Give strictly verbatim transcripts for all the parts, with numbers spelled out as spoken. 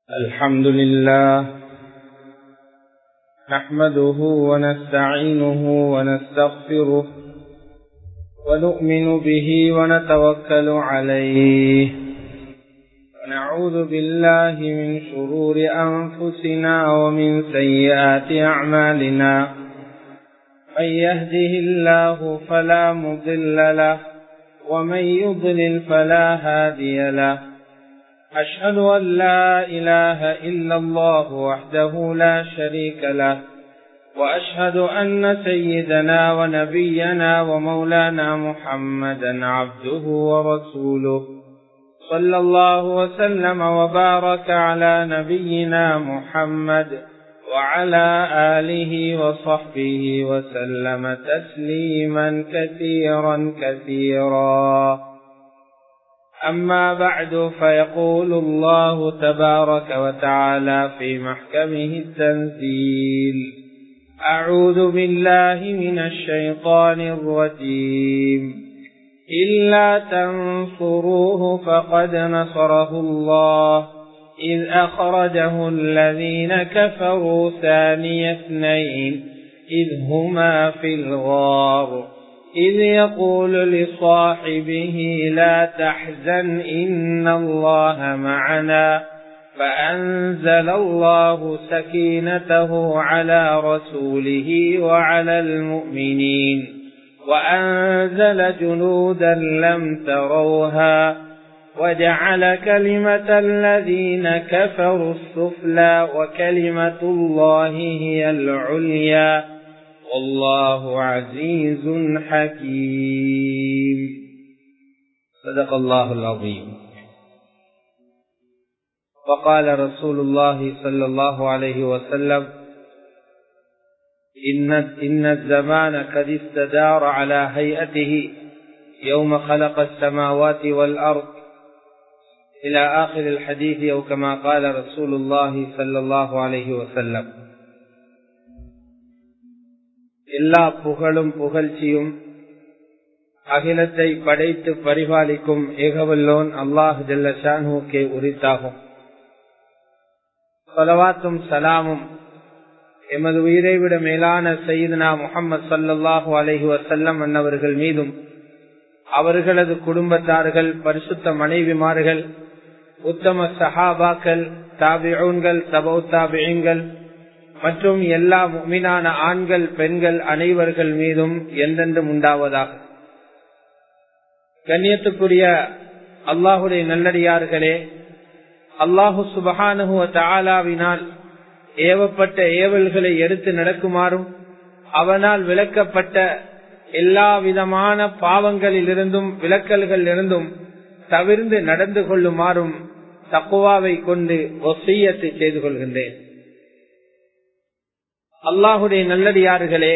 الحمد لله نحمده ونستعينه ونستغفره ونؤمن به ونتوكل عليه ونعوذ بالله من شرور أنفسنا ومن سيئات أعمالنا من يهده الله فلا مضل له ومن يضلل فلا هادي له أشهد أن لا إله إلا الله وحده لا شريك له وأشهد أن سيدنا ونبينا ومولانا محمدا عبده ورسوله صلى الله وسلم وبارك على نبينا محمد وعلى آله وصحبه وسلم تسليما كثيرا كثيرا. أما بعد، فيقول الله تبارك وتعالى في محكمه التنزيل: أعوذ بالله من الشيطان الرجيم. إلا تنصروه فقد نصره الله إذ أخرجه الذين كفروا ثاني اثنين إذ هما في الغار إذ يقول لصاحبه لا تحزن إن الله معنا فأنزل الله سكينته على رسوله وعلى المؤمنين وأنزل جنودا لم تروها وجعل كلمة الذين كفروا السفلى وكلمة الله هي العليا والله عزيز حكيم. صدق الله العظيم. وقال رسول الله صلى الله عليه وسلم: إن, إن الزمان قد استدار على هيئته يوم خلق السماوات والأرض إلى آخر الحديث أو كما قال رسول الله صلى الله عليه وسلم. எல்லா புகழும் புகழ்ச்சியும் அகிலத்தை படைத்து பரிபாலிக்கும் ஏகவல்லோன் அல்லாஹ் ஜல்ல ஷானுக்கே உரித்தாகும். ஸலவாத்தும் சலாமும் எமது உயிரை விட மேலான சய்யிதுனா முஹம்மது ஸல்லல்லாஹு அலைஹி வஸல்லம் அன்னவர்கள் மீதும் அவர்களது குடும்பத்தார்கள், பரிசுத்த மனைவிமார்கள், உத்தம சஹாபாக்கள், தாபிஊன்கள், தபௌ தாபிஈன்கள் மற்றும் எல்லா முஃமினான ஆண்கள் பெண்கள் அனைவர்கள் மீதும் என்றென்றும் உண்டாவதாக. கண்ணியத்துக்குரிய அல்லாஹுடைய நல்லடியார்களே, அல்லாஹு சுப்ஹானஹு வ தஆலாவினால் ஏவப்பட்ட ஏவல்களை எடுத்து நடக்குமாறும் அவனால் விலக்கப்பட்ட எல்லா விதமான பாவங்களிலிருந்தும் விலக்கல்கள் இருந்தும் தவிர்ந்து நடந்து கொள்ளுமாறும் தக்வாவை கொண்டு வசியத்தை செய்து கொள்கின்றேன். அல்லாஹுடைய நல்லடியார்களே,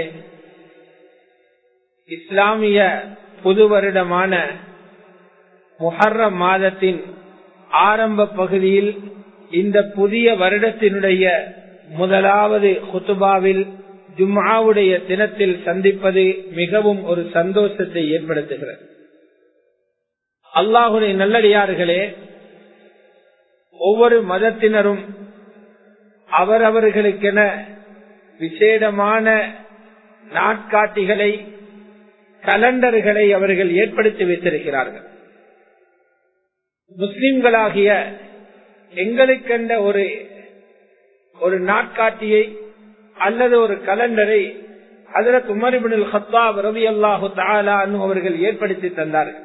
இஸ்லாமிய புது வருடமான முஹர்ரம் மாதத்தின் ஆரம்ப பகுதியில் இந்த புதிய வருடத்தினுடைய முதலாவது குத்துபாவில் ஜும்ஆவுடைய தினத்தில் சந்திப்பது மிகவும் ஒரு சந்தோஷத்தை ஏற்படுத்துகிறது. அல்லாஹுடைய நல்லடியார்களே, ஒவ்வொரு மதத்தினரும் அவரவர்களுக்கென விசேடமான நாட்காட்டிகளை, கலண்டர்களை அவர்கள் ஏற்படுத்தி வைத்திருக்கிறார்கள். முஸ்லிம்களாகிய எங்களுக்கென்ற ஒரு ஒரு நாட்காட்டியை அல்லது ஒரு கலண்டரை ஹஜ்ரத் உமர் இப்னுல் கத்தாப் ரலியல்லாஹு தஆலா அன்ஹு அவர்கள் ஏற்படுத்தி தந்தார்கள்.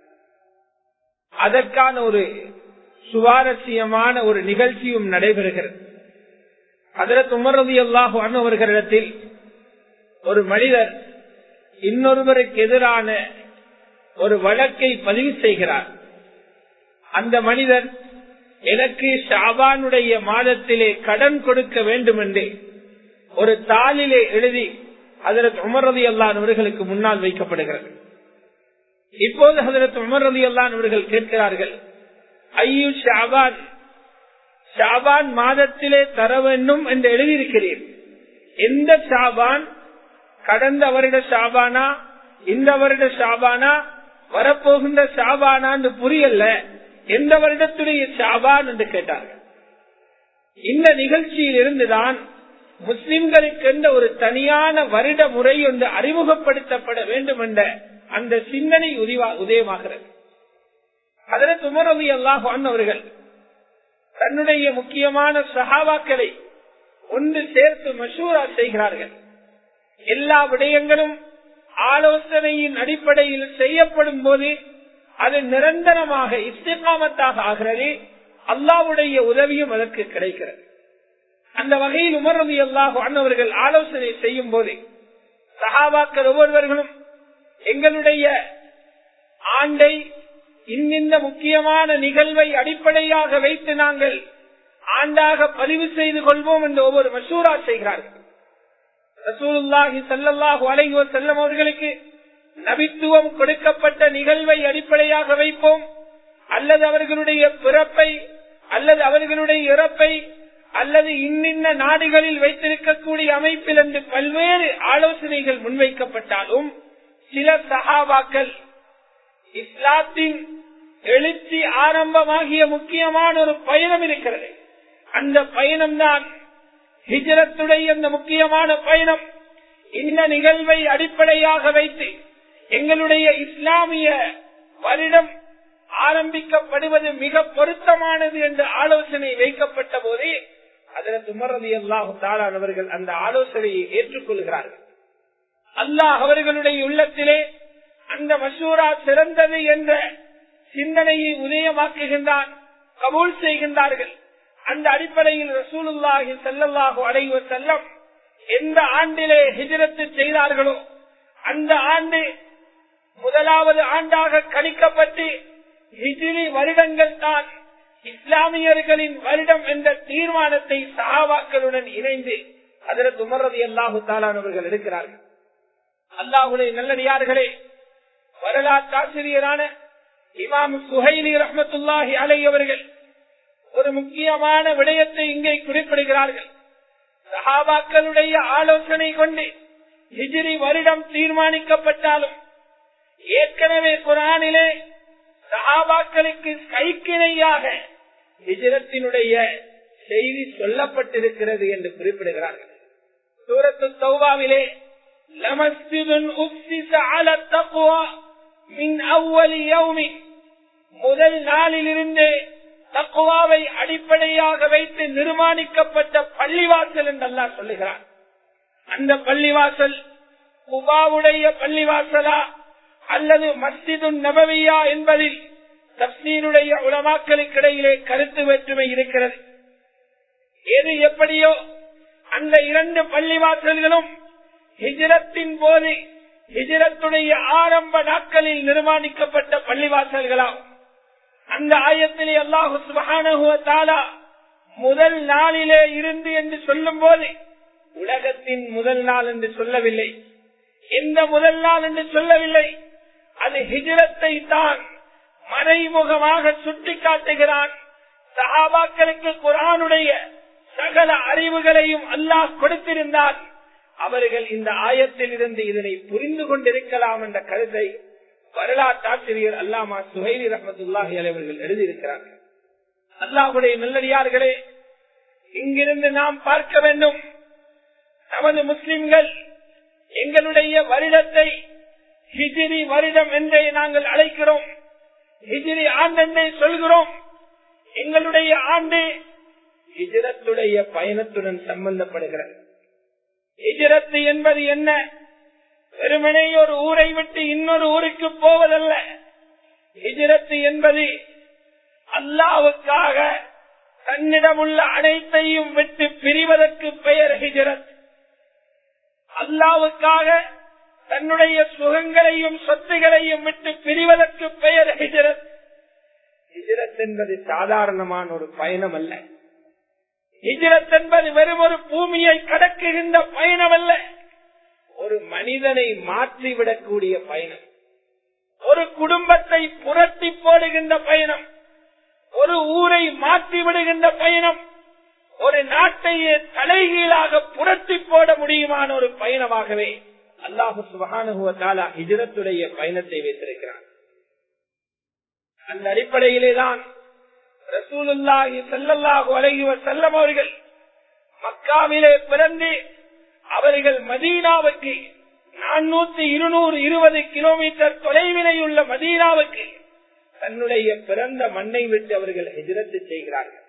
அதற்கான ஒரு சுவாரஸ்யமான ஒரு நிகழ்ச்சியும் நடைபெறுகிறது. ஹஜ்ரத் உமர் ரலியல்லாஹு அன்ஹு அவர்களிடத்தில் ஒரு மனிதர் இன்னொருவருக்கு எதிரான ஒரு வழக்கை பதிவு செய்கிறார். அந்த மனிதர் எனக்கு ஷாபானுடைய மாதத்திலே கடன் கொடுக்க வேண்டும் என்று ஒரு தாளிலே எழுதி ஹஜ்ரத் உமர் ரலியல்லாஹு அன்ஹு அவர்களுக்கு முன்னால் வைக்கப்படுகிறது. இப்போது ஹஜ்ரத் உமர் ரலியல்லாஹு அன்ஹு அவர்கள் கேட்கிறார்கள், ஐயு ஷாபான், ஷாபான் மாதத்திலே தர வேண்டும் என்று எழுதியிருக்கிறேன். எந்த ஷாபான்? கடந்த வருட ஷாபானா, இந்த வருட ஷாபானா, வரப்போகின்ற ஷாபானா என்று புரியல. எந்த வருடத்துடைய ஷாபான் என்று கேட்டார்கள். இந்த நிகழ்ச்சியில் இருந்துதான் முஸ்லிம்களுக்கு என்ற ஒரு தனியான வருட முறை ஒன்று அறிமுகப்படுத்தப்பட வேண்டும் என்ற அந்த சிந்தனை உதயமாகிறது. ஹஜ்ரத் உமர் ரலியல்லாஹு அன்ஹு அவர்கள் தன்னுடைய முக்கியமான சஹாபாக்களை ஒன்று சேர்த்து மஷூரா செய்கிறார்கள். எல்லா விடயங்களும் ஆலோசனையின் அடிப்படையில் செய்யப்படும் போது அது நிரந்தரமாக இஸ்திகாமத்தாக ஆகிறது. அல்லாஹ்வுடைய உதவியும் அதற்கு கிடைக்கிறது. அந்த வகையில் உமர் ரலியல்லாஹு அன்ஹு அவர்கள் ஆலோசனை செய்யும் போது சஹாபாக்கள் ஒவ்வொருவர்களும் எங்களுடைய ஆண்டை இந்த முக்கியமான நிகழ்வை அடிப்படையாக வைத்து நாங்கள் ஆண்டாக பதிவு செய்து கொள்வோம் என்று ஒவ்வொரு மஷூரா செய்கிறார்கள். ரசூலுல்லாஹி ஸல்லல்லாஹு அலைஹி வஸல்லம் அவர்களுக்கு நபித்துவம் கொடுக்கப்பட்ட நிகழ்வை அடிப்படையாக வைப்போம், அல்லது அவர்களுடைய பிறப்பை அல்லது அவர்களுடைய இறப்பை அல்லது இன்னின்ன நாடுகளில் வைத்திருக்கக்கூடிய அமைப்பில் என்று பல்வேறு ஆலோசனைகள் முன்வைக்கப்பட்டாலும் சில சஹாபாக்கள் இஸ்லாத்தின் எழுச்சி ஆரம்பமாகிய முக்கியமான ஒரு பயணம் இருக்கிறது. அந்த பயணம்தான் ஹிஜ்ரத்துடைய அந்த முக்கியமான பயணம். இந்த நிகழ்வை அடிப்படையாக வைத்து எங்களுடைய இஸ்லாமிய வருடம் ஆரம்பிக்கப்படுவது மிக பொருத்தமானது என்ற ஆலோசனை வைக்கப்பட்ட போதே ஹஜ்ரத் உமர் ரலியல்லாஹு தஆலா அவர்கள் அந்த ஆலோசனையை ஏற்றுக்கொள்கிறார்கள். அல்லாஹ் அவர்களுடைய உள்ளத்திலே அந்த மஷூரா சிறந்தது என்ற சிந்தனையை உதயமாக்குகின்றான், கபூல் செய்கின்றார்கள். அந்த அடிப்படையில் ரசூலுல்லாஹி ஸல்லல்லாஹு அலைஹி வஸல்லம் எந்த ஆண்டிலே ஹிஜ்ரத் செய்தார்களோ அந்த ஆண்டு முதலாவது ஆண்டாக கணிக்கப்பட்டு ஹிஜ்ரி வருடங்கள் தான் இஸ்லாமியர்களின் வருடம் என்ற தீர்மானத்தை சஹாபாக்களுடன் இணைந்து ஹஜ்ரத் உமர் ரலியல்லாஹு தஆலா அவர்கள் எடுக்கிறார்கள். அல்லாஹ்வுடைய நல்லடியார்களே, வரலாற்று ஆசிரியரான இமாம் சுஹைலி ரஹ்மத்துல்லாஹி அலைஹி அவர்கள் ஒரு முக்கியமான விடயத்தை இங்கே குறிப்பிடுகிறார்கள். சஹாபாக்களுடைய ஆலோசனை கொண்டு ஹிஜ்ரி வருடம் தீர்மானிக்கப்பட்டாலும் ஏற்கனவே குர்ஆனிலே சஹாபாக்களுக்கு கைக்கிணையாக ஹிஜ்ரத்தினுடைய செய்தி சொல்லப்பட்டிருக்கிறது என்று குறிப்பிடுகிறார்கள். சூரத்து தௌபாவிலே லமஸ்ஜிதுன் உஸ்ஸிஸ அலா தக்வா மின் அவ்வலி யௌமின், முதல் நாளிலிருந்தே தக்வாவை அடிப்படையாக வைத்து நிர்மாணிக்கப்பட்ட பள்ளிவாசல் என்று அல்லாஹ் சொல்லுகிறார். அந்த பள்ளிவாசல் குபாவுடைய பள்ளிவாசலா அல்லது மஸ்ஜிது நபவியா என்பதில் தஃசீருடைய உலமாக்களுக்கிடையிலே கருத்து வேற்றுமை இருக்கிறது. எது எப்படியோ அந்த இரண்டு பள்ளிவாசல்களும் ஹிஜ்ரத்தின் போது ஹிஜ்ரத்துடைய ஆரம்ப நாட்களில் நிர்மாணிக்கப்பட்ட பள்ளிவாசல்களாகும். அந்த ஆயத்திலே அல்லாஹ் சுப்ஹானஹு வ தஆலா முதல் நாளிலே இருந்து என்று சொல்லும் போது உலகத்தின் முதல் நாள் என்று சொல்லவில்லை, எந்த முதல் நாள் என்று சொல்லவில்லை. அது ஹிஜ்ரத்தை தான் மறைமுகமாக சுட்டி காட்டுகிறான். சஹாபாக்களுக்கு குர்ஆனுடைய சகல அறிவுகளையும் அல்லாஹ் கொடுத்திருந்தார். அவர்கள் இந்த ஆயத்தில் இருந்து இதனை புரிந்து கொண்டிருக்கலாம் என்ற கருத்தை வரலாற்றாசிரியர் அல்லாமா சுஹைலி ரஹ்மத்துல்லாஹி அலைஹி அவர்கள் எழுதியிருக்கிறார்கள். அல்லாஹ்வுடைய நல்லடியார்களே, இங்கிருந்து நாம் பார்க்க வேண்டும், நமது முஸ்லிம்கள் எங்களுடைய வருடத்தை ஹிஜ்ரி வருடம் என்றே நாங்கள் அழைக்கிறோம், ஹிஜ்ரி ஆண்டு என்றே சொல்கிறோம். எங்களுடைய ஆண்டு ஹிஜ்ரத்துடைய பயணத்துடன் சம்பந்தப்படுகிறது. ஹிஜ்ரத் என்பது என்ன? வெறுமனே ஒரு ஊரை விட்டு இன்னொரு ஊருக்கு போவதல்ல. ஹிஜ்ரத் என்பது அல்லாஹ்வுக்காக தன்னிடமுள்ள அனைத்தையும் விட்டு பிரிவதற்கு பெயர் ஹிஜ்ரத். அல்லாஹ்வுக்காக தன்னுடைய சுகங்களையும் சொத்துகளையும் விட்டு பிரிவதற்கு பெயர் ஹிஜ்ரத். ஹிஜ்ரத் என்பது சாதாரணமான ஒரு பயணம் அல்ல. ஹிஜ்ரத் என்பது வெறும் ஒரு பூமியை கடக்குகின்ற பயணம் அல்ல, ஒரு மனிதனை மாற்றிவிடக்கூடிய பயணம், ஒரு குடும்பத்தை புரட்டி போடுகின்ற பயணம், ஒரு ஊரை மாற்றி விடுகின்ற பயணம், ஒரு நாட்டையே தலைகீழாக புரட்டி போட முடியுமான ஒரு பயணமாகவே அல்லாஹ் சுப்ஹானஹு வ தஆலா ஹிஜ்ரத்துடைய பயணத்தை வைத்திருக்கிறார். அந்த அடிப்படையிலேதான் ரசூலுல்லாஹி ஸல்லல்லாஹு அலைஹி வஸல்லம் அவர்கள் மக்காவிலே பிறந்து அவர்கள் மதீனாவுக்கு நானூத்தி இருநூறு இருபது கிலோமீட்டர் தொலைவிலே உள்ள மதீனாவுக்கு தன்னுடைய பிறந்த மண்ணை விட்டு அவர்கள் ஹிஜ்ரத் செய்கிறார்கள்.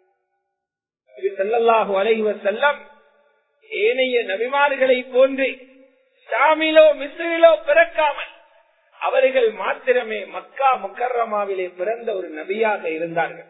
ஸல்லல்லாஹு அலைஹி வஸல்லம் ஏனைய நபிமார்களை போன்று ஷாமிலோ மிஸ்ரிலோ பிறக்காமல் அவர்கள் மாத்திரமே மக்கா முக்கர்ரமாவிலே பிறந்த ஒரு நபியாக இருந்தார்கள்.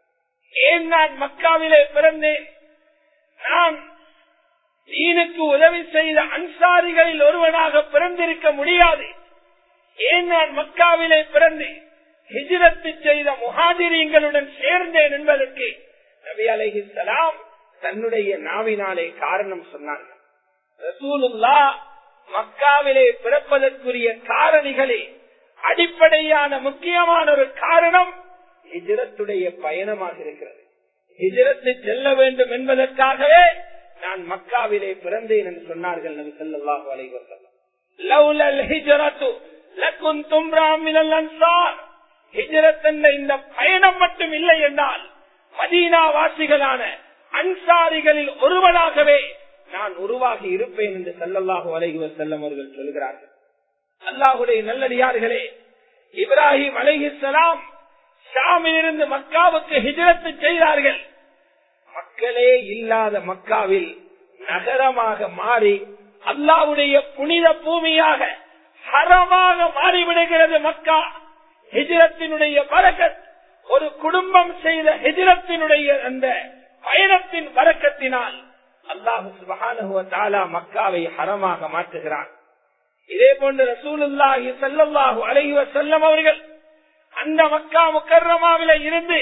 ஏன் நான் மக்காவிலே பிறந்தேன்? நான் தீனுக்கு உதவி செய்த அன்சாரிகளில் ஒருவனாக பிறந்திருக்க முடியாது. ஏன் நான் மக்காவிலே பிறந்து ஹிஜ்ரத் செய்த முஹாஜிரீன்களுடன் சேர்ந்தேன் என்பதற்கு நபி அலைஹிஸ்ஸலாம் தன்னுடைய நாவினாலே காரணம் சொன்னார்கள். ரசூலுல்லாஹ் மக்காவிலே பிறப்பதற்குரிய காரணிகளே அடிப்படையான முக்கியமான ஒரு காரணம் ஹிஜ்ரத்துடைய பயணமாக இருக்கிறது. ஹிஜ்ரத் செல்ல வேண்டும் என்பதற்காகவே நான் மக்காவிலே பிறந்தேன் என்று சொன்னார்கள் நபி ஸல்லல்லாஹு அலைஹி வஸல்லம். லௌலல் ஹிஜ்ரத்து லகுன்தும் மினல் அன்சார். ஹிஜ்ரத் என்ற இந்த பயணம் மட்டும் இல்லை என்றால் மதீனா வாசிகளான அன்சாரிகளில் ஒருவனாகவே நான் உருவாகி இருப்பேன் என்று ஸல்லல்லாஹு அலைஹி வஸல்லம் அவர்கள் சொல்கிறார்கள். அல்லாஹ்வுடைய நல்லடியார்களே, இப்ராஹிம் அலைஹிஸ்ஸலாம் ஷாமிலிருந்து மக்காவுக்கு ஹிஜ்ரத் செய்தார்கள். மக்களே இல்லாத மக்காவில் நகரமாக மாறி அல்லாஹ்வுடைய புனித பூமியாக ஹரமாக மாறிவிடுகிறது மக்கா. ஹிஜ்ரத்தினுடைய பரக்கத், ஒரு குடும்பம் செய்த ஹிஜ்ரத்தினுடைய அந்த பயணத்தின் பரக்கத்தினால் அல்லாஹ் சுப்ஹானஹு வ தஆலா மக்காவை ஹரமாக மாற்றுகிறார். இதே போன்று ரசூலுல்லாஹி ஸல்லல்லாஹு அலைஹி வஸல்லம் அவர்கள் அந்த மக்கா முக்கர்ரமாவிலே இருந்து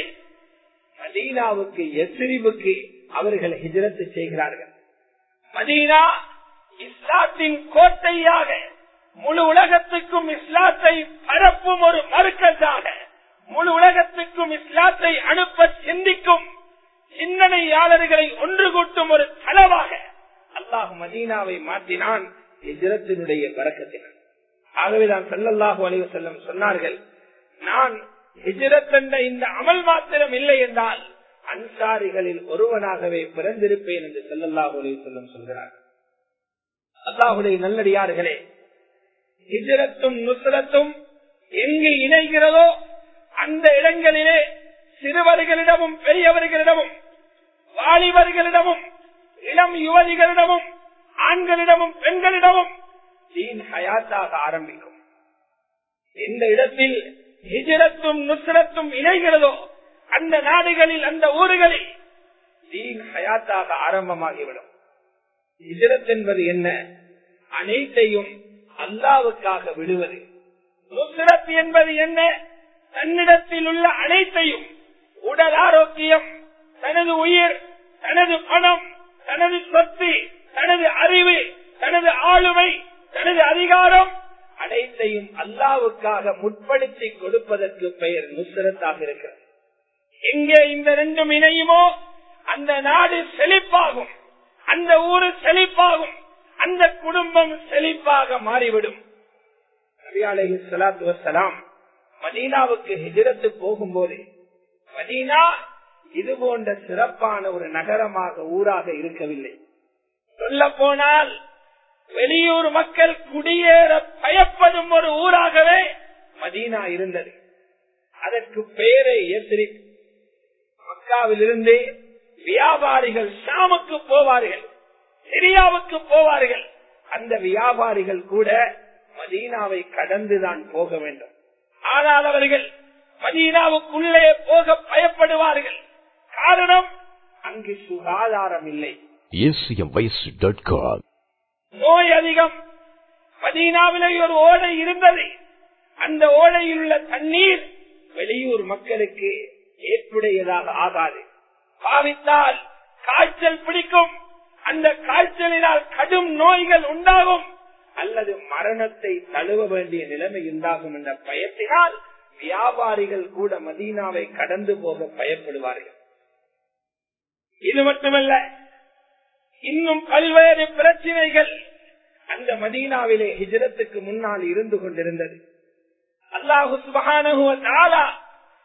மதீனாவுக்கு யஸ்ரிபுக்கு அவர்கள் ஹிஜ்ரத் செய்கிறார்கள். மதீனா இஸ்லாத்தின் கோட்டையாக, முழு உலகத்துக்கும் இஸ்லாத்தை பரப்பும் ஒரு மர்கஸாக, முழு உலகத்துக்கும் இஸ்லாத்தை அனுப்ப சிந்திக்கும் சிந்தனையாளர்களை ஒன்று கூட்டும் ஒரு தளவாக அல்லாஹ் மதீனாவை மாற்றினான் ஹிஜ்ரத்தினுடைய பரக்கத்தினால். ஆகவேதான் ஸல்லல்லாஹு அலைஹி வஸல்லம் சொன்னார்கள், நான் ஹிஜ்ரத் என்ற இந்த அமல் மாத்திரம் இல்லை என்றால் அன்சாரிகளில் ஒருவனாகவே பிறந்திருப்பேன் என்று ஸல்லல்லாஹு அலைஹி வஸல்லம் சொல்கிறார். அல்லாஹ்வுடைய நல்லடியார்களே, ஹிஜ்ரத்தும் நுஸ்ரத்தும் எங்கு இணைகிறதோ அந்த இடங்களிலே சிறுவர்களிடமும் பெரியவர்களிடமும் வாலிபர்களிடமும் இளம் யுவதிகளிடமும் ஆண்களிடமும் பெண்களிடமும் தீன் ஹயாத்தாக ஆரம்பிக்கும். எந்த இடத்தில் ஹிஜ்ரத்தும் நுஸ்ரத்தும் இணைகிறதோ அந்த நாடுகளில், அந்த ஊர்களில் தீன் ஹயாத்தாக ஆரம்பமாகிவிடும். ஹிஜ்ரத் என்பது என்ன? அனைத்தையும் அல்லாஹ்வுக்காக விடுவது. நுஸ்ரத் என்பது என்ன? தன்னிடத்தில் உள்ள அனைத்தையும், உடல் ஆரோக்கியம், தனது உயிர், தனது பணம், தனது சொத்து, தனது அறிவு, தனது ஆளுமை, தனது அதிகாரம், அனைத்தையும் அல்லாஹ்வுக்காக முற்படுத்தி கொடுப்பதற்கு பெயர் நுஸ்ரத்தாக இருக்கிறது. எங்கே இந்த ரெண்டும் இணையுமோ அந்த நாடு செழிப்பாகும், அந்த ஊரு செழிப்பாகும், அந்த குடும்பம் செழிப்பாக மாறிவிடும். நபி அலைஹிஸ்ஸலாத்து வஸ்ஸலாம் மதீனாவுக்கு ஹிஜ்ரத் போகும்போது மதீனா இது போன்ற சிறப்பான ஒரு நகரமாக, ஊராக இருக்கவில்லை. சொல்ல போனால் வெளியூர் மக்கள் குடியேற பயப்படும் ஒரு ஊராகவே மதீனா இருந்தது. அதற்கு பெயரை யஸ்ரிப். மக்காவில் இருந்து வியாபாரிகள் ஷாமுக்கு போவார்கள், சிரியாவுக்கு போவார்கள். அந்த வியாபாரிகள் கூட மதீனாவை கடந்துதான் போக வேண்டும். ஆனால் அவர்கள் மதீனாவுக்குள்ளே போக பயப்படுவார்கள். காரணம், அங்கு சுகாதாரம் இல்லை, நோய் அதிகம். மதீனாவிலே ஒரு ஓடை இருந்தது. அந்த ஓடையில் உள்ள தண்ணீர் வெளியூர் மக்களுக்கு ஏற்புடையதாக ஆகாது. பாவித்தால் காய்ச்சல் பிடிக்கும். அந்த காய்ச்சலினால் கடும் நோய்கள் உண்டாகும் அல்லது மரணத்தை தழுவ வேண்டிய நிலைமை உண்டாகும் என்ற பயத்தினால் வியாபாரிகள் கூட மதீனாவை கடந்து போக பயப்படுவார்கள். இது மட்டுமல்ல, இன்னும் பல்வேறு பிரச்சனைகள் அந்த மதீனாவிலே ஹிஜ்ரத்துக்கு முன்னால் இருந்து கொண்டிருந்தது. அல்லாஹு சுப்ஹானஹு வ தஆலா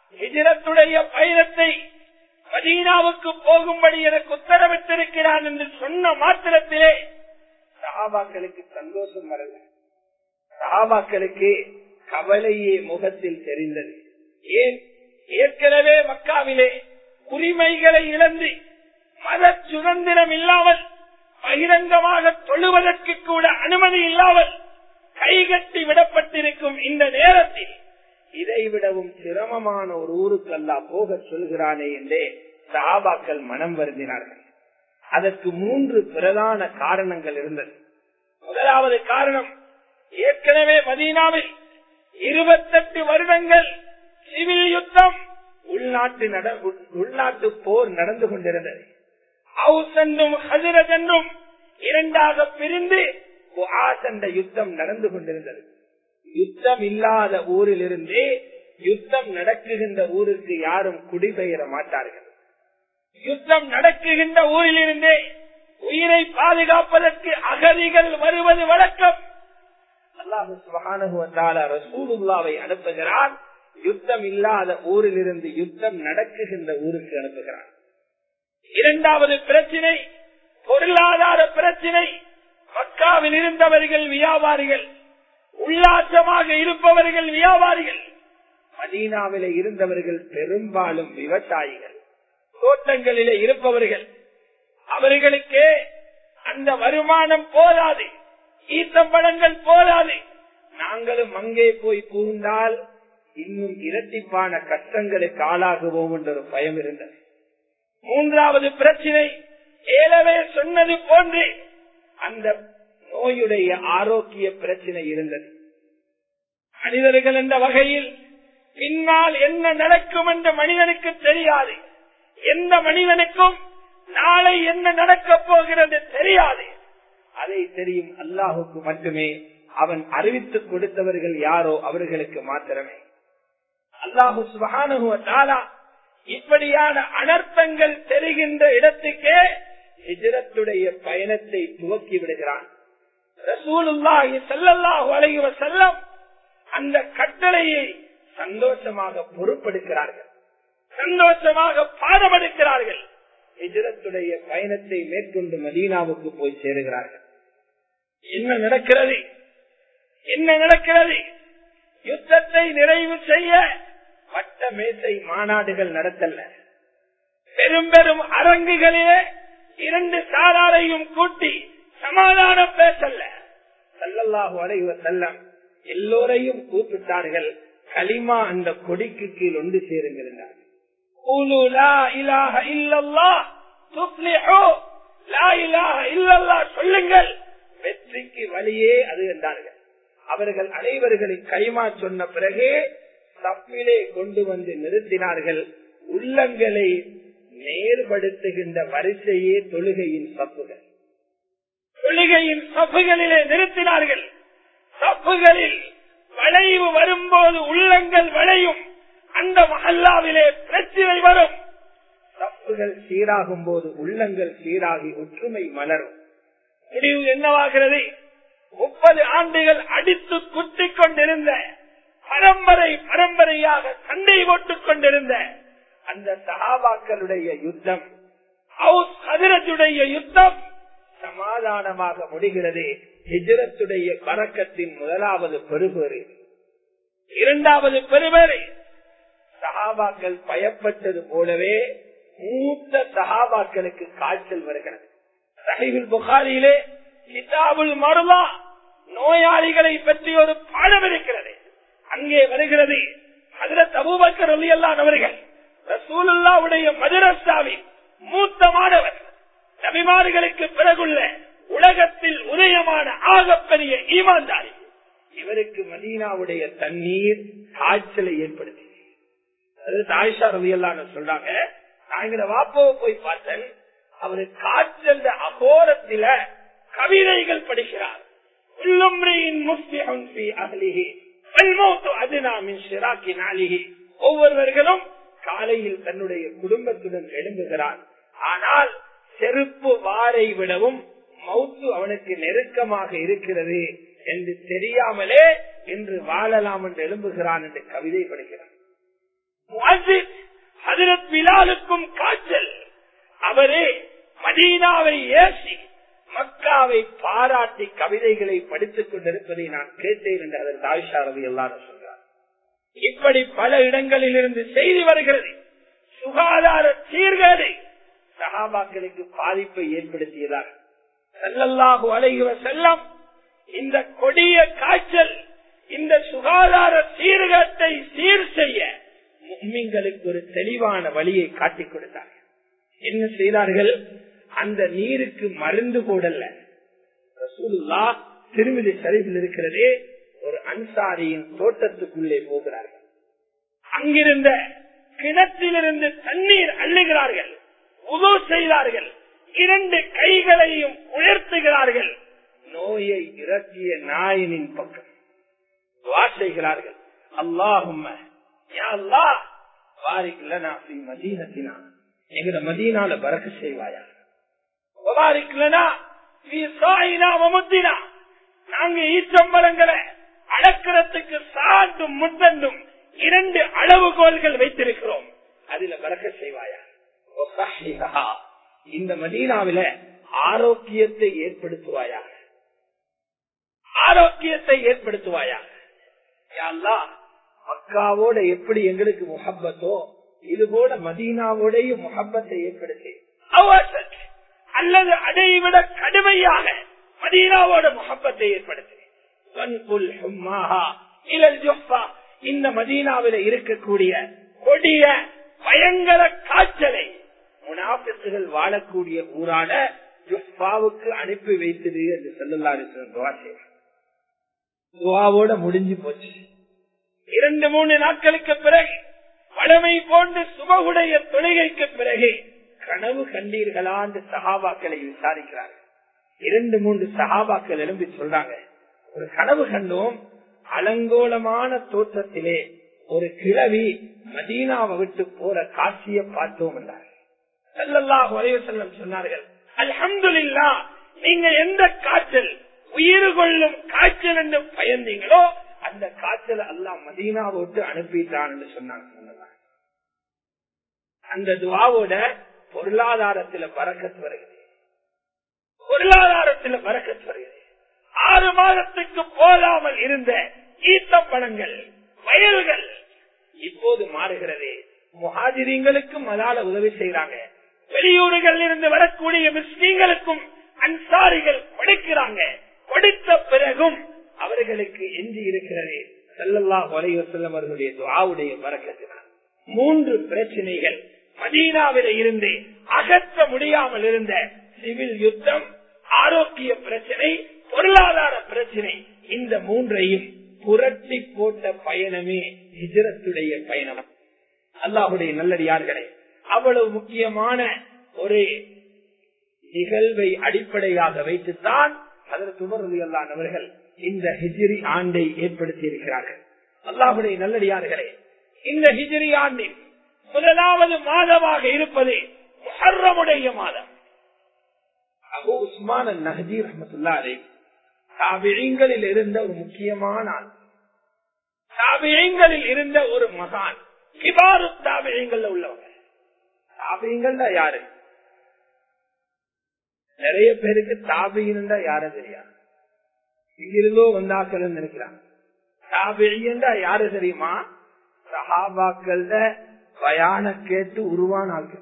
ஹிஜ்ரத்துடைய பயணத்தை மதீனாவுக்கு போகும்படி எனக்கு உத்தரவிட்டிருக்கிறான் என்று சொன்ன மாத்திரத்திலே சஹாபாக்களுக்கு சந்தோஷம் வரல. சஹாபாக்களுக்கு கவலையே முகத்தில் தெரிந்தது. ஏன்? ஏற்கனவே மக்காவிலே உரிமைகளை இழந்து மத சுதந்திரம் இல்லாமல் பகிரங்கமாக தொழுவதற்கு கூட அனுமதி இல்லாமல் கைகட்டி விடப்பட்டிருக்கும் இந்த நேரத்தில் இதைவிடவும் சிரமமான ஒரு ஊருக்கு அல்லாஹ் போக சொல்கிறானே என்றே சஹாபாக்கள் மனம் வருந்தினார்கள். அதற்கு மூன்று பிரதான காரணங்கள் இருந்தது. முதலாவது காரணம், ஏற்கனவே மதீனாவில் இருபத்தெட்டு வருடங்கள் சிவில் யுத்தம், உள்நாட்டு உள்நாட்டு போர் நடந்து கொண்டிருந்தது. அவுஸ் என்றும் ஹஜ்ரஜ் என்றும் இரண்டாக பிரிந்து சண்ட யுத்தம் நடந்து கொண்டிருந்தது. யுத்தம் இல்லாத ஊரில் இருந்தே யுத்தம் நடக்குகின்ற ஊருக்கு யாரும் குடிபெயர மாட்டார்கள். யுத்தம் நடக்குகின்ற ஊரில் இருந்தே உயிரை பாதுகாப்பதற்கு அகதிகள் வருவது வழக்கம். அல்லாஹ் சுப்ஹானஹு வ தஆலா ரசூலுல்லாஹ்வை அனுப்புகிறார். யுத்தம் இல்லாத ஊரில் இருந்து யுத்தம் நடக்குகின்ற ஊருக்கு அனுப்புகிறார். இரண்டாவது பிரச்சினை பொருளாதார பிரச்சினை. மக்காவில் இருந்தவர்கள் வியாபாரிகள், உல்லாசமாக இருப்பவர்கள் வியாபாரிகள். மதீனாவிலே இருந்தவர்கள் பெரும்பாலும் விவசாயிகள், தோட்டங்களிலே இருப்பவர்கள். அவர்களுக்கே அந்த வருமானம் போதாது, ஈத்தம்பழங்கள் போதாது. நாங்களும் அங்கே போய் புகுந்தால் இன்னும் இரட்டிப்பான கஷ்டங்களுக்கு ஆளாகுவோம் என்ற ஒரு பயம் இருந்தது. மூன்றாவது பிரச்சினை, ஏலவே சொன்னது போன்று அந்த நோயுடைய ஆரோக்கிய பிரச்சினை இருந்தது. மனிதர்கள் என்ற வகையில் பின்னால் என்ன நடக்கும் என்ற மனிதனுக்கு தெரியாது. எந்த மனிதனுக்கும் நாளை என்ன நடக்கப் போகிறது தெரியாது. அதை தெரியும் அல்லாஹுக்கு மட்டுமே. அவன் அறிவித்துக் கொடுத்தவர்கள் யாரோ அவர்களுக்கு மாத்திரமே. அல்லாஹு சுப்ஹானஹு வ தஆலா இப்படியான அனர்த்தங்கள் தெரிகின்ற இடத்துக்கே ஹிஜ்ரத்துடைய பயணத்தை துவக்கி விடுகிறான். ரசூலுல்லாஹி ஸல்லல்லாஹு அலைஹி வஸல்லம் அந்த கட்டளையை சந்தோஷமாக பொறுப்பெடுக்கிறார்கள், சந்தோஷமாக பாடமெடுக்கிறார்கள். ஹிஜ்ரத்துடைய பயணத்தை மேற்கொண்டு மதீனாவுக்கு போய் சேருகிறார்கள். என்ன நடக்கிறது? என்ன நடக்கிறது? யுத்தத்தை நிறைவு செய்ய வட்ட மேசை மாநாடுகள் நடத்தல்ல, பெரும் பெரும் அரங்குகளிலே இரண்டு சாராரையும் கூட்டி சமாதானம் பேசல்ல. ஸல்லல்லாஹு அலைஹி வஸல்லம் எல்லோரையும் கூப்பிட்டார்கள். கலிமா அந்த கொடிக்கு கீழ் ஒன்று சேருங்கள். கூலு லா இலாஹ இல்லல்லாஹ் துஃப்லிஹு, லா இலாஹ இல்லல்லாஹ் சொல்லுங்கள், வெற்றிக்கு வழியே அது என்றார்கள். அவர்கள் அனைவர்களை கலிமா சொன்ன பிறகு தப்பிலே கொண்டு வந்து நிறுத்தினார்கள். உள்ளங்களை நேர்படுத்துகின்ற வரிசையே தொழுகையின் சப்புகள். தொழுகையின் சப்புகளிலே நிறுத்தினார்கள். சப்புகளில் வளைவு வரும்போது உள்ளங்கள் வளையும். அந்த மஹல்லாவிலே பிரச்சனை வரும். சப்புகள் சீராகும் போது உள்ளங்கள் சீராகி ஒற்றுமை மலரும். முடிவு என்னவாகிறது? முப்பது ஆண்டுகள் அடித்து குத்திக் கொண்டிருந்த, பரம்பரை பரம்பரையாக சண்டை போட்டுக் கொண்டிருந்த அந்த சஹாபாக்களுடைய யுத்தம், அவுஸ் ஹஜ்ரஜுடைய யுத்தம் சமாதானமாக முடிகிறது. ஹிஜ்ரத்துடைய பரக்கத்தின் முதலாவது பெருபேறு. இரண்டாவது பெருபேறு, சஹாபாக்கள் பயப்பட்டது போலவே மூத்த சஹாபாக்களுக்கு காய்ச்சல் வருகிறது. சஹீஹுல் புகாரியிலே கிதாபுல் மர்லா, நோயாளிகளை பற்றி ஒரு பாடம் இருக்கிறது. அங்கே வருகிறது, ஹஜ்ரத் அபூபக்கர் ரலியல்லாஹு அவர்கள் ரசூலுல்லாஹ்வுடைய மதரசாவின் மூத்த மாணவர், நபிமார்களுக்கு பிறகுள்ள உலகத்தில் உதயமான ஆகப்பெரிய ஈமான்தாரி. இவருக்கு மதீனாவுடைய தண்ணீர் காய்ச்சலை ஏற்படுத்தி, ஆயிஷா ரலியல்லாஹு சொல்றாங்க, நாங்கள வாப்பாவை போய் பார்த்தேன், அவரு காய்ச்சல் அகோரத்தில கவிதைகள் படிக்கிறார். ஒவ்வொருவர்களும் காலையில் தன்னுடைய குடும்பத்துடன் எழும்புகிறார். ஆனால் செருப்பு வாரை விடவும் மௌத்து அவனுக்கு நெருக்கமாக இருக்கிறது என்று தெரியாமலே இன்று வாழலாம் என்று எழும்புகிறான் என்று கவிதை படிக்கிறான். முஅஸ்ஸின் ஹஜ்ரத் பிலாலுக்கும் காய்ச்சல். அவரே மதீனாவை ஏசி மக்காவை பாராட்டி கவிதைகளை படித்துக் கொண்டிருப்பதை நான் கேட்டேன் என்று அதற்கு ஆயிஷா ரலியல்லாஹு அன்ஹா சொல்றார். இப்படி பல இடங்களில் இருந்து செய்தி வருகிறது. சுகாதார சீர்கேடு சஹாபாக்களுக்கு பாதிப்பை ஏற்படுத்தியதாக ஸல்லல்லாஹு அலைஹி வஸல்லம் இந்த கொடிய காய்ச்சல், இந்த சுகாதார சீர்கேட்டை சீர் செய்ய முஃமின்களுக்கு ஒரு தெளிவான வழியை காட்டிக் கொடுத்தார்கள். என்ன செய்தார்கள்? அந்த நீருக்கு மருந்து போடல. ரசூலுல்லாஹ் திருமிதி ஷரீஃபில் இருக்கிறதே ஒரு அன்சாரியின் தோட்டத்துக்குள்ளே போகிறார்கள். அங்கிருந்த கிணற்றிலிருந்து தண்ணீர் அள்ளுகிறார்கள், உது செய்தார்கள், இரண்டு கைகளையும் உயர்த்துகிறார்கள், நோயை இறக்கிய நாயினின் பக்கம் துஆ செய்கிறார்கள். அல்லாஹும்ம யா அல்லாஹ் பாரிக் லனா ஃபீ மதீனத்தினா, எங்கட மதீனால பரக்கத் செய்வாயா. வபாரிக் லனா ஃபீ ஸாயினா வ முத்தினா, நாங்க ஈச்சம்பழங்களை அளக்கிறதுக்கு சாண்டும் முத்தண்டும் இரண்டு அளவுகோல்கள் வைத்திருக்கிறோம், அதுல பரக்கத் செய்வாயா. வஸஹிஹா, இந்த மதீனாவில ஆரோக்கியத்தை ஏற்படுத்துவாயா, ஆரோக்கியத்தை ஏற்படுத்துவாயா. யா அல்லாஹ் மக்காவோட எப்படி எங்களுக்கு முஹப்பத்தோ இது போல மதீனாவோடையும் முஹப்பத்தை ஏற்படுத்தி, அல்லது அதைவிட கடுமையாக மதீனாவோட முஹப்பத்தை ஏற்படுத்தி, இந்த மதீனாவில் இருக்கக்கூடிய கொடிய பயங்கர காய்ச்சலை முனாஃபிக்குகள் வாழக்கூடிய ஊரான ஜுஃபாவுக்கு அனுப்பி வைத்தது என்று ஸல்லல்லாஹு அலைஹி வஸல்லம் துஆ செய்தார். துஆவோட முடிஞ்சு போச்சு. இரண்டு மூன்று நாட்களுக்கு பிறகு வடமை போன்று சுபகுடைய தொழுகைக்கு பிறகு கனவு கண்டீர்களா என்று சஹாபாக்களை விசாரிக்கிறார்கள். இரண்டு மூன்று சஹாபாக்கள் எழும்பி சொல்றாங்க, ஒரு கனவு கண்டோம், அலங்கோலமான தோற்றத்திலே ஒரு கிழவி மதீனாவை விட்டு போற காட்சியை பார்த்தோம் என்றார். ஸல்லல்லாஹு அலைஹி வஸல்லம் சொன்னார்கள், அல்ஹம்துலில்லாஹ், நீங்க எந்த காய்ச்சல் உயிர் கொள்ளும் காய்ச்சல் என்று பயந்தீங்களோ அந்த காய்ச்சல் அல்லாஹ் மதீனாவை விட்டு அனுப்பிட்டான் என்று சொன்னாங்க. அந்த துஆவோட பொருளாதாரத்தில் பரக்கத் வருகிறது, பொருளாதாரத்தில் பரக்கத் வருகிறது. ஆறு மாதத்துக்கு போதாமல் இருந்த ஈத்தப்பழங்கள், வயல்கள் இப்போது மாறுகிறது. முஹாஜிரீன்களுக்கும் அதால உதவி செய்யறாங்க, வெளியூர்கள் இருந்து வரக்கூடிய மிஸ்கீன்களுக்கும் அன்சாரிகள் கொடுக்கிறாங்க. கொடுத்த பிறகும் அவர்களுக்கு எஞ்சி இருக்கிறது ஸல்லல்லாஹு அலைஹி வஸல்லம் அவர்களுடைய துஆவுடைய பரக்கத்தினால். மூன்று பிரச்சனைகள் மதீனாவில இருந்து அகற்ற முடியாமல் இருந்த சிவில் யுத்தம், ஆரோக்கிய பிரச்சனை, பொருளாதார பிரச்சனை, இந்த மூன்றையும் புரட்டி போட்ட பயணமே ஹிஜ்ரத்துடைய பயணம். அல்லாஹுடைய நல்லடியார்களே, அவ்வளவு முக்கியமான ஒரு நிகழ்வை அடிப்படையாக வைத்துத்தான் ஹஜ்ரத் உமர் ரலியல்லாஹு அன்ஹு அவர்கள் இந்த ஹிஜ்ரி ஆண்டை ஏற்படுத்தி இருக்கிறார்கள். அல்லாஹுடைய நல்லடியார்களே, இந்த ஹிஜ்ரி ஆண்டின் முதலாவது மாதமாக இருப்பது முஹர்ரமுடைய மாதம். அபூ உஸ்மான் அன்-நஹ்தி ரஹ்மத்துல்லாஹி அலைஹி தாபிஈன்களில் இருந்த ஒரு முக்கியமான ஆள், தாபிஈன்களில் இருந்த ஒரு மகான், கிபாரு தாபிஈன்கள் உள்ளவங்க. தாபிஈன்கள் யாரு? நிறைய பேருக்கு தாபிஈன் யாரும் தெரியாது, இங்கிருந்தோ வந்தாக்கள் இருக்கிறாங்க. தாபிஈன் யாரு தெரியுமா? சஹாபாக்கள் பயான கேட்டு உருவான ஆள்கள்.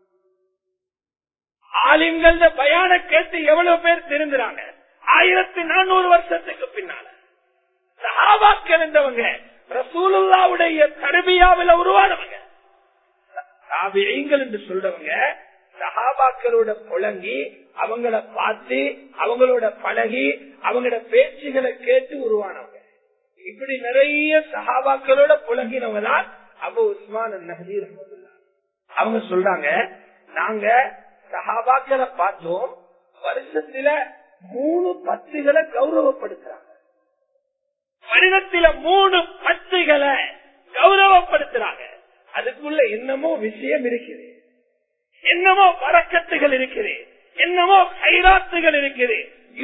ஆலிம்கள் பயான கேட்டு எவ்வளவு பேர் தெரிஞ்சுறாங்க? ஆயிரத்தி நானூறு வருஷத்துக்கு பின்னால சஹாபாக்கள் இருந்தவங்க ரசூலுல்லாஹ்வுடைய தர்பியாவில உருவானவங்க. தாபிஈன்கள் என்று சொல்றவங்க சஹாபாக்களோட புழங்கி, அவங்கள பார்த்து, அவங்களோட பழகி, அவங்களோட பேச்சுகளை கேட்டு உருவானவங்க. இப்படி நிறைய சஹாபாக்களோட புழங்கினவங்க தான் அபூ உஸ்மான் அன்-நஹ்தி ரஹ்மத்துல்லாஹி. அவங்க சொல்றாங்க, நாங்க சஹாபாக்களை பார்த்தோம், வருஷத்துல மூணு பத்துகளை கௌரவப்படுத்துறாங்க, வருடத்தில மூணு பத்துகளை கௌரவப்படுத்துறாங்க. அதுக்குள்ள என்னமோ விஷயம் இருக்குது, என்னமோ பரக்கத்துகள் இருக்குது, என்னமோ கைராத்துகள் இருக்குது.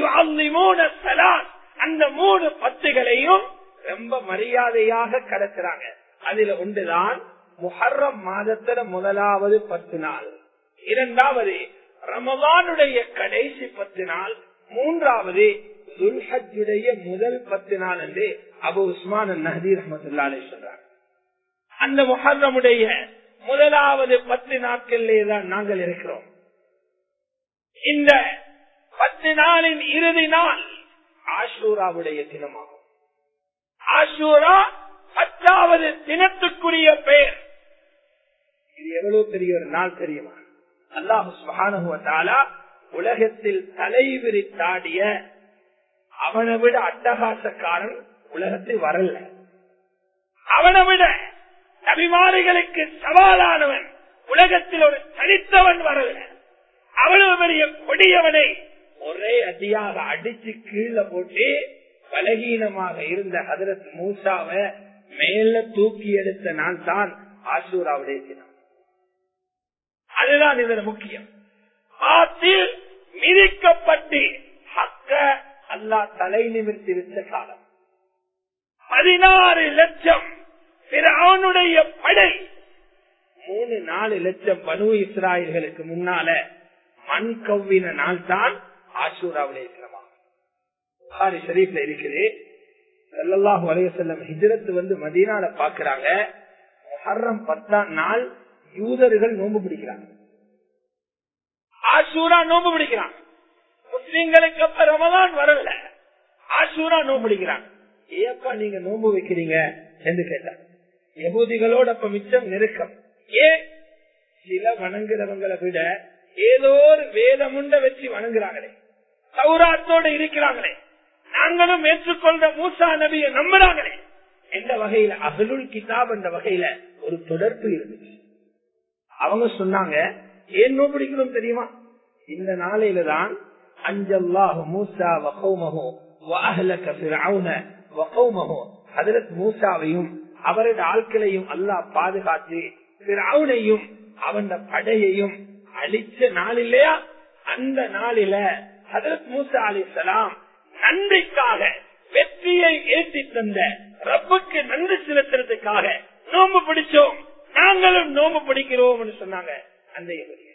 அந்த மூணு பத்துகளையும் ரொம்ப மரியாதையாக கடத்துறாங்க. அதுல ஒன்றுதான் முஹர்ரம் மாதத்துல முதலாவது பத்து நாள், இரண்டாவது ரமலானுடைய கடைசி பத்து நாள், மூன்றாவது துல்ஹஜ்ஜுடைய முதல் பத்து நாள் என்று அபு உஸ்மான் அன்-நஹ்தி ரஹ்மத்துல்லாஹி அலைஹி சொல்றார். அந்த முஹர்ரமுடைய முதலாவது பத்து நாட்களிலே தான் நாங்கள் இருக்கிறோம். இந்த பத்து நாளின் இறுதி நாள் ஆஷூராவுடைய தினமாகும். ஆஷூரா பத்தாவது தினத்துக்குரிய பெயர். இது எவ்வளவு பெரிய ஒரு நாள் தெரியுமா? அல்லாஹ் சுப்ஹானஹு வ தஆலா உலகத்தில் தலைவிரித்தாடிய அவனை விட அட்டகாசக்காரன் உலகத்தில் வரல. அவனை விட நபிமார்களுக்கு சவாலானவன் உலகத்தில் ஒரு தனித்தவன் வரல. அவ்வளவு பெரிய கொடியவனை ஒரே அடியாக அடிச்சு கீழே போட்டு பலகீனமாக இருந்த ஹதரத் மூசாவை மேல தூக்கி எடுத்த நான் தான் ஆஷூராவுடைய தினம். அதுதான் இதன் முக்கியம். ஆற்றில் மிதிக்கப்பட்டு ஹக்க அல்லாஹ் தலை நிமிர்த்தி விட்ட காலம். பதினாறு லட்சம் பிறனுடைய படை மூணு நாலு லட்சம் பனு இஸ்ராயல்களுக்கு முன்னால மண் கவ்வின நாள் தான் ஆஷூராவுடைய தினமாகும். புகாரி ஷரீஃப்ல இருக்குது, ஸல்லல்லாஹு அலைஹி வஸல்லம் ஹிஜ்ரத் வந்து மதீனால பாக்குறாங்க. முஹர்ரம் பத்தாம் நாள் யூதர்கள் நோன்பு பிடிக்கிறாங்க, ஆஷூரா நோன்பு பிடிக்கிறாங்க. முஸ்லிம்களுக்கு அப்ப ரமலான் வரல, ஆஷூரா நோன்பு பிடிக்கிறாங்க. ஏப்பா நீங்க நோன்பு வைக்கிறீங்க என்று கேட்டாங்க. யகூதிகளோட அப்ப மிச்சம் நெருக்கம். ஏன் சில வணங்குறவங்களை விட ஏதோ ஒரு வேதமுண்ட வச்சு வணங்குறாங்களே, சௌராத்தோட இருக்கிறாங்களே, நாங்களும் ஏற்றுக்கொண்ட மூசா நபியை நம்புறாங்களே என்ற வகையில அஹ்லுல் கிதாப் என்ற வகையில ஒரு தொடர்பு இருந்துச்சு. அவங்க சொன்னாங்க, ஏன் நோன்பு பிடிக்கணும் தெரியுமா? இந்த நாளையில தான் அஞ்சல்லாஹு மூசா வ கௌமஹு வ அஹ்லக ஃபிர்அவுன வ கௌமஹு, ஹஜ்ரத் மூசாவையும் அவரது ஆட்களையும் அல்லாஹ் பாதுகாத்து ஃபிர்அவுனையும் அவன் படையையும் அழிச்ச நாள் இல்லையா? அந்த நாளில ஹஜ்ரத் மூசா அலைஹிஸ்ஸலாம் நன்றிக்காக வெற்றியை ஏற்றி தந்த ரப்புக்கு நன்றி செலுத்துறதுக்காக நோன்பு பிடிச்சோம், நாங்களும் நோன்பு பிடிக்கிறோம் சொன்னாங்க. அந்த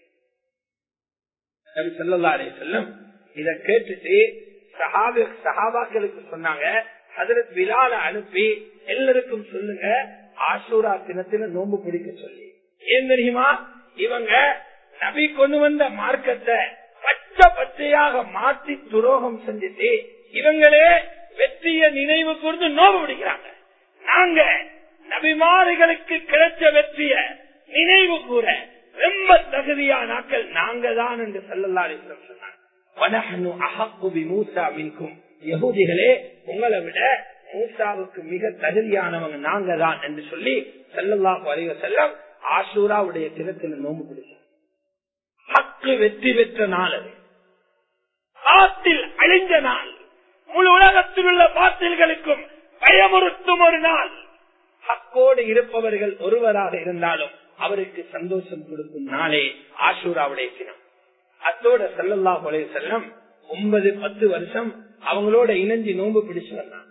நபி ஸல்லல்லாஹு அலைஹி வஸல்லம் இத கேட்டுட்டு சஹாபி சஹாபாக்களுக்கு சொன்னாங்க, ஹஜ்ரத் பிலால அனுப்பி எல்லாருக்கும் சொல்லுங்க ஆஷூரா தினத்துல நோன்பு பிடிக்க சொல்லி. ஏன் தெரியுமா? இவங்க நபி கொண்டு வந்த மார்க்கத்தை பச்சை பச்சையாக மாற்றி துரோகம் செஞ்சுட்டு இவங்களே வெற்றிய நினைவு கூர்ந்து நோன்பு பிடிக்கிறாங்க. நாங்க நபிமார்களுக்கு கிடைச்ச வெற்றிய நினைவு கூற ரொம்ப தகுதியான நாட்கள் நாங்க தான் என்று ஸல்லல்லாஹு அலைஹி வஸல்லம் சொன்னாங்க. வனஹ்னு அஹqqu பிமூஸா மின்கும், யஹூதிகளே உங்களை விட மூசாவுக்கு மிக தகுதியானவங்க நாங்க தான் என்று சொல்லி ஸல்லல்லாஹு அலைஹி வஸல்லம் ஆஷூராவுடைய தினத்தில் நோன்பு பிடிச்சாங்க. ஹக்கு வெற்றி பெற்ற நாள் அது, பாத்தில் அழிஞ்ச நாள், முழு உலகத்தில் உள்ள பாத்தில்களுக்கும் பயமுறுத்தும் ஒரு நாள். ஹக்கோடு இருப்பவர்கள் ஒருவராக இருந்தாலும் அவருக்கு சந்தோஷம் கொடுக்கும் நாளே ஆஷூராவுடைய தினம். அத்தோட ஸல்லல்லாஹு அலைஹி வஸல்லம் ஒன்பது பத்து வருஷம் அவங்களோட இணைஞ்சு நோன்பு பிடிச்சு வந்தாங்க.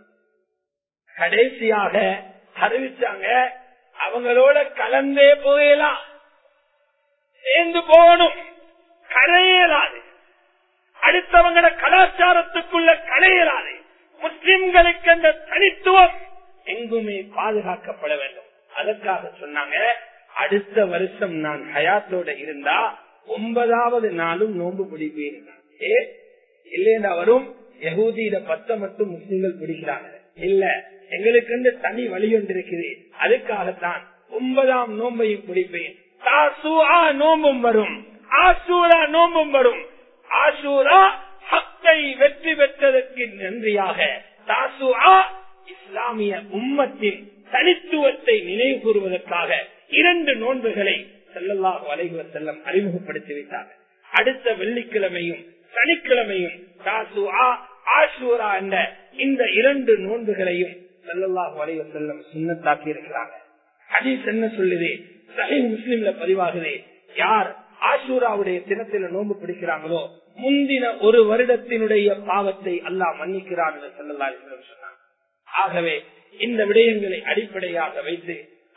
கடைசியாக அறிவிச்சாங்க, அவங்களோட கலந்தே போகலாம், சேர்ந்து போகணும், கரையலாது, அடுத்தவங்களோட கலாச்சாரத்துக்குள்ள கரையலாது. முஸ்லிம்களுக்கு அந்த தனித்துவம் எங்குமே பாதுகாக்கப்பட வேண்டும். அதற்காக சொன்னாங்க, அடுத்த வருஷம் நான் ஹயாத்தோட இருந்தா ஒன்பதாவது நாளும் நோன்பு பிடிப்பேன். ஏ இல்லையா வரும் யகூதியிட பத்த மட்டும் முஸ்லிம்கள் பிடிக்கிறாங்க, இல்ல எங்களுக்கு தனி வழி ஒன்று இருக்குது, அதுக்காகத்தான் ஒன்பதாம் நோன்பையும் பிடிப்பேன். தாசூஆ நோம்பும் வரும், ஆஷூரா நோம்பும் வரும். ஆஷூரா ஹக்கை வெற்றி பெற்றதற்கு நன்றியாக, தாசூஆ இஸ்லாமிய உம்மத்தின் தனித்துவத்தை நினைவு கூறுவதற்காக இரண்டு நோன்புகளை ஸல்லல்லாஹு அலைஹி வஸல்லம் அறிமுகப்படுத்தி வைத்தார்கள். அடுத்த வெள்ளிக்கிழமையும் சனிக்கிழமையும் தாசூஆ ஆஷூரா என்ற இந்த இரண்டு நோன்புகளையும் ஸல்லல்லாஹு அலைஹி வஸல்லம் சுன்னத்தாக்கி இருக்கிறாங்க. ஹதீஸ் என்ன சொல்லுது? சஹீஹ் முஸ்லிம்ல பதிவாகுது, யார் ஆஷூராவுடைய தினத்தில நோன்பு பிடிக்கிறாங்களோ முந்தின ஒரு வருடத்தினுடைய பாவத்தை அல்லாஹ் மன்னிக்கிறான் என்று ஸல்லல்லாஹு அலைஹி வஸல்லம் சொன்னார். ஆகவே இந்த விடயங்களை அடிப்படையாக வைத்து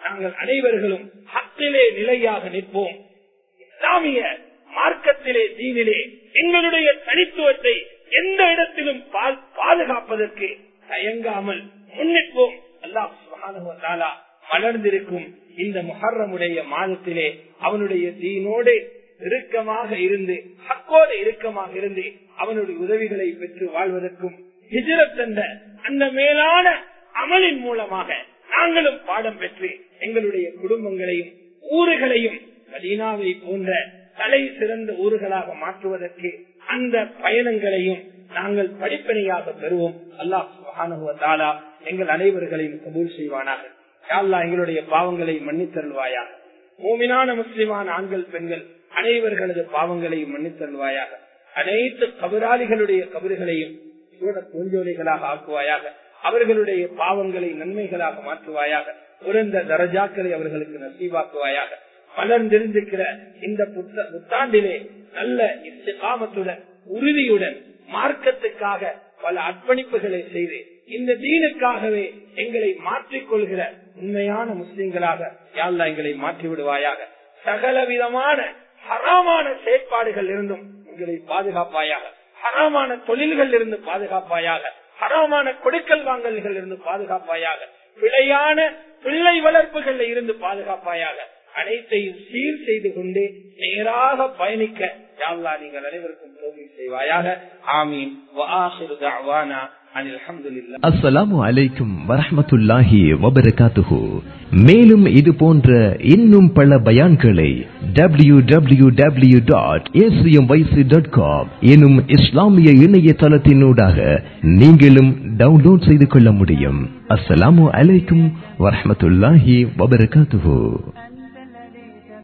நாங்கள் அனைவர்களும் ஹக்கிலே நிலையாக நிற்போம். இஸ்லாமிய மார்க்கத்திலே தீனிலே எங்களுடைய தனித்துவத்தை எந்த இடத்திலும் பாதுகாப்பதற்கு தயங்காமல் முன்னிற்போம். அல்லாஹ் சுப்ஹானஹு வ தஆலா மலர்ந்திருக்கும் இந்த முஹர்ரமுடைய மாதத்திலே அவனுடைய தீனோடு இறுக்கமாக இருந்து ஹக்கோடு இறுக்கமாக இருந்து அவனுடைய உதவிகளை பெற்று வாழ்வதற்கும் ஹிஜ்ரத் என்ற அந்த மேலான அமலின் மூலமாக நாங்களும் பாடம் பெற்று எங்களுடைய குடும்பங்களையும் ஊர்களையும் மதீனாவை போன்ற தலை சிறந்த ஊர்களாக மாற்றுவதற்கு அந்த பயணங்களையும் நாங்கள் படிப்பனையாக பெறுவோம். அல்லாஹ் சுப்ஹானஹு வ தஆலா எங்கள் அனைவர்களையும் கபூல் செய்வானாக. யா அல்லாஹ் எங்களுடைய பாவங்களை மன்னித்தருள்வாயாக. மூமினான முஸ்லிமான ஆண்கள் பெண்கள் அனைவர்களது பாவங்களையும் மன்னித்தருள்வாயாக. அனைத்து கபராளிகளுடைய கபறுகளையும் சூட பூஞ்சோலைகளாக ஆக்குவாயாக. அவர்களுடைய பாவங்களை நன்மைகளாக மாற்றுவாயாக. உயர்ந்த தரஜாக்களை அவர்களுக்கு நசீவாக்குவாயாக. மலர்ந்திருந்திருக்கிற இந்த புத்தாண்டிலே நல்ல இஸ்திகாமத்துடன் உறுதியுடன் மார்க்கத்துக்காக பல அர்ப்பணிப்புகளை செய்து இந்த தீனுக்காகவே எங்களை மாற்றிக் கொள்கிற உண்மையான முஸ்லிம்களாக யா அல்லாஹ் எங்களை மாற்றி விடுவாயாக. சகல விதமான ஹராமான செயற்பாடுகள் இருந்தும் எங்களை பாதுகாப்பாயாக. ஹராமான தொழில்கள் இருந்து பாதுகாப்பாயாக. ஹராமான கொடுக்கல் வாங்கல்கள் இருந்து பாதுகாப்பாயாக. பிழையான பிள்ளை வளர்ப்புகள் இருந்து பாதுகாப்பாயாக. அனைத்தையும் சீர் செய்து கொண்டு நேராக பயணிக்க யா அல்லாஹ் நீங்கள் அனைவருக்கும் தௌஃபீக் செய்வாயாக. ஆமீன். வ ஆகிரு தஅவானா அனில் ஹம்துலில்லாஹ். அஸ்ஸலாமு அலைக்கும் வரஹ்மத்துல்லாஹி வபரகாத்துஹு. மேலும் இது போன்ற இன்னும் பல பயான்களை W W W dot A C M Y C dot com எனும் இஸ்லாமிய இணையதளத்தினூடாக நீங்களும் டவுன்லோட் செய்து கொள்ள முடியும். அஸ்ஸலாமு அலைக்கும் வரஹ்மத்துல்லாஹி வபரகாத்துஹு.